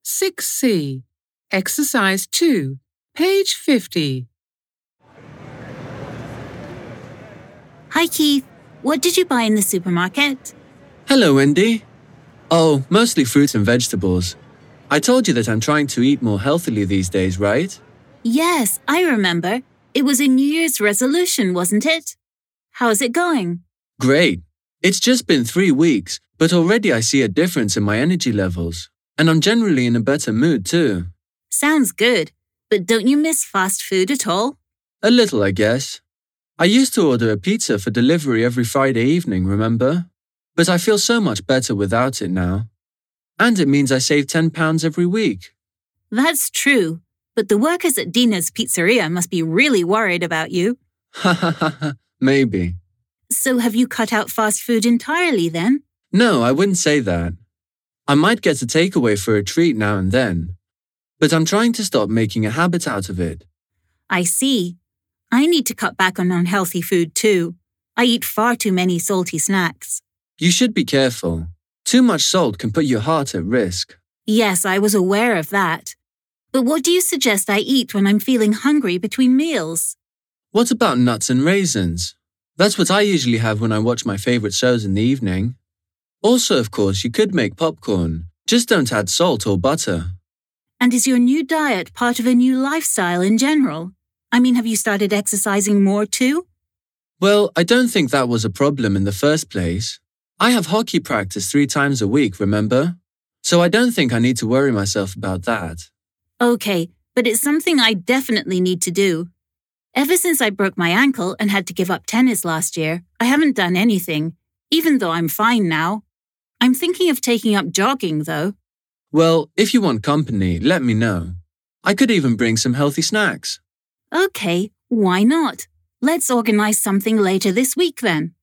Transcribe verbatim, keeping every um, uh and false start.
six C. Exercise two, page fifty. Hi, Keith. What did you buy in the supermarket? Hello, Wendy. Oh, mostly fruits and vegetables. I told you that I'm trying to eat more healthily these days, right? Yes, I remember. It was a New Year's resolution, wasn't it? How's it going? Great. It's just been three weeks, but already I see a difference in my energy levels. And I'm generally in a better mood too. Sounds good. But don't you miss fast food at all? A little, I guess. I used to order a pizza for delivery every Friday evening, remember? But I feel so much better without it now. And it means I save ten pounds every week. That's true. But the workers at Dina's Pizzeria must be really worried about you. Ha ha ha ha, maybe. So have you cut out fast food entirely then? No, I wouldn't say that. I might get a takeaway for a treat now and then. But I'm trying to stop making a habit out of it. I see. I need to cut back on unhealthy food too. I eat far too many salty snacks. You should be careful. Too much salt can put your heart at risk. Yes, I was aware of that. But what do you suggest I eat when I'm feeling hungry between meals? What about nuts and raisins? That's what I usually have when I watch my favorite shows in the evening. Also, of course, you could make popcorn. Just don't add salt or butter. And is your new diet part of a new lifestyle in general? I mean, have you started exercising more too? Well, I don't think that was a problem in the first place. I have hockey practice three times a week, remember? So I don't think I need to worry myself about that. Okay, but it's something I definitely need to do. Ever since I broke my ankle and had to give up tennis last year, I haven't done anything, even though I'm fine now. I'm thinking of taking up jogging, though. Well, if you want company, let me know. I could even bring some healthy snacks. Okay, why not? Let's organize something later this week then.